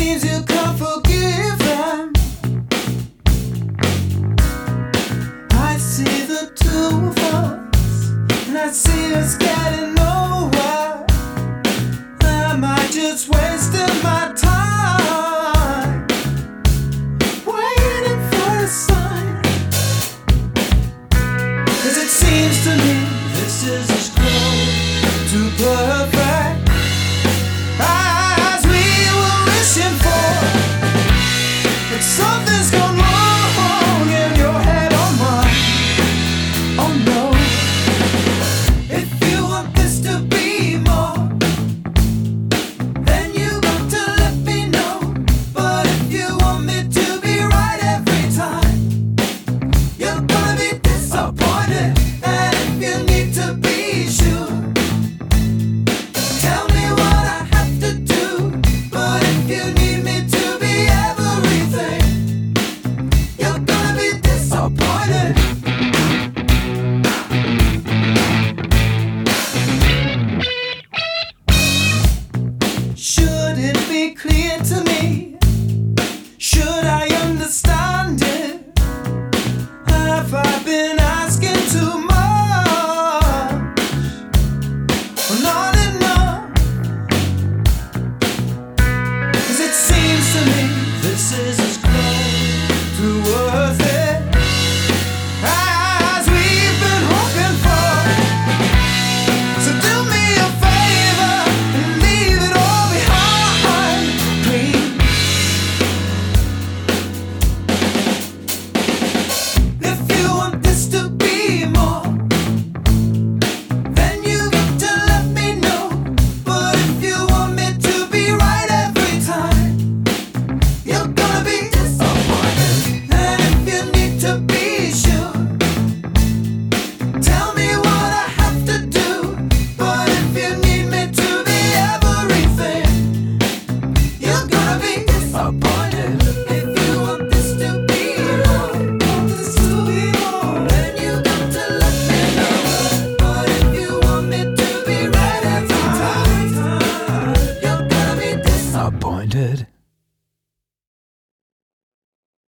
seems you can't forgive them. I see the two of us, and I see us getting nowhere. Am I just wasting my time, waiting for a sign? 'Cause it seems to me this is as close to perfect as we were wishing for. But something's gone wrong in your head or mine. Oh no. If you want this to be more, then you got to let me know. But if you want me to be right every time, you're gonna be disappointed. And if you need to be sure, tell me what I have to do. But if you need me to be everything, you're gonna be disappointed. Should it be clear to me? Should I understand it? Have I been asking too much? Or not enough? 'Cause it seems to me this is as close to worth it as we've been hoping for. So do me a favor and leave it all behind, please. If you want this to be more, then you got to let me know. But if you want me to be right every time, you're gonna be disappointed. And if you need to be sure, tell me what I have to do. But if you need me to be everything, you're gonna be disappointed. If you want this to be more, then you got to let me know. But if you want me to be right every time, you're gonna be disappointed.